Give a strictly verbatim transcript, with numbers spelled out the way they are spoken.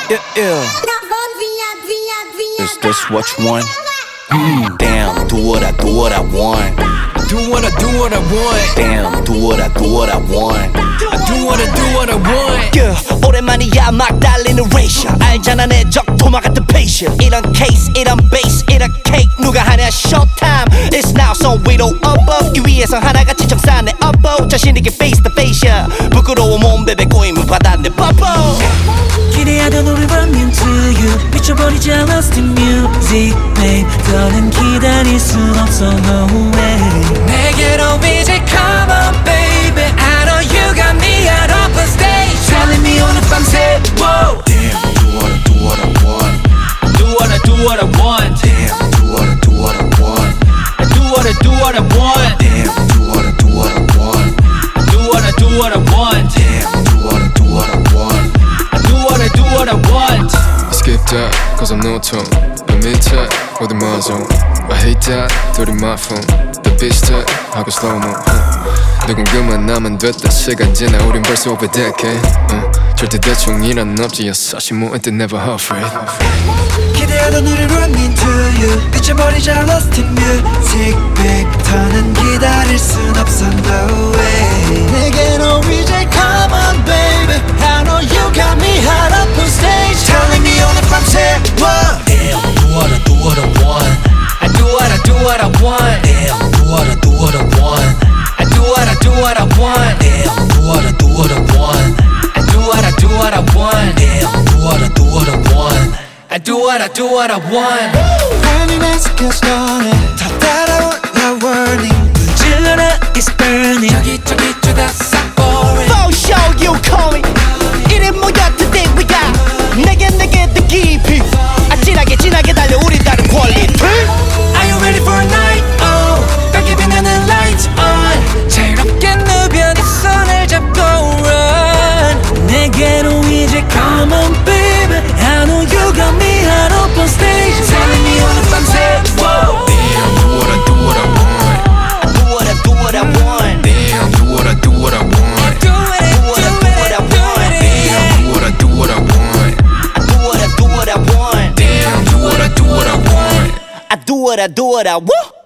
Yeah, yeah. Is this what you want? Mm, damn, do what I do what I want. Do what I do what I want. Damn, do what I do what I want. I do what I do what I want. yeah, 오랜만이야 막 달리는 레이셔 알잖아 내 적토마 같은 patient 이런 케이스 이런 베이스 이런 케이크 누가 하냐 showtime It's now so we don't above 이 위에서 하나같이 정산해 upbo 자신있게 face to face야 부끄러워 몸베베 꼬임을 받아 내 bubble 기대하던 우리 run into you 미쳐버리자 lost in music babe 더는 기다릴 순 없어 no way 내게로 이제 come on baby I know you got me out of a stage telling me 오늘 밤새 whoa Damn, do what I do what I want. Do what I do what I want. Damn, do what I do what I want. I do what I do what I want. Damn, do what I do what I want. Do what I do what I want. Damn, do what I do what I want. I do what I do what I want. Skip that, cause I'm no tone. 그 밑에 어디 맞아. I hate that, dirty my phone. The beach that, 하고 slow-mo. uh. 누군 그만 나면 됐다. 시간 지나 우린 벌써 over decade. uh. 절대 대충이란 없지. You're such a moment that never afraid. 기대하던 우리 run into you 미쳐버리자 lost in music babe 더는 기다릴 순 없어 no way 내게로 이제 come on baby I know you got me hot up on stage telling me 오늘 밤새 whoa Damn, do what I do what I want. I do what I do what I want. Damn, do what I do what I want. I do what I do what I want. Damn, do what I do what I want. I do what I do what I want. Damn, do what I do what I want. I do what I do what I want. Burning as it gets started 더 따라올라 warning 불질러라 it's burning 저기 저기 저다 싹 boring. For sure you call me 이래 뭐야 today we got 내게 내게 더 깊이 아 진하게 진하게 달려 우리 다른 quality Are you ready for a night? Oh, 밝게 빛나는 lights on. 자유롭게 누벼 네 손을 잡고 run. 내게로 이제 come on baby I know you got me hot up on stage telling me 오늘 밤새 whoa Damn, do what I do what I want. I do what I do what I want Damn, do what I do what I want. Do it, do what I do what I want Damn, do what I do what I want. I do what I do what I want Damn, do what I do what I want. I do what I do what I want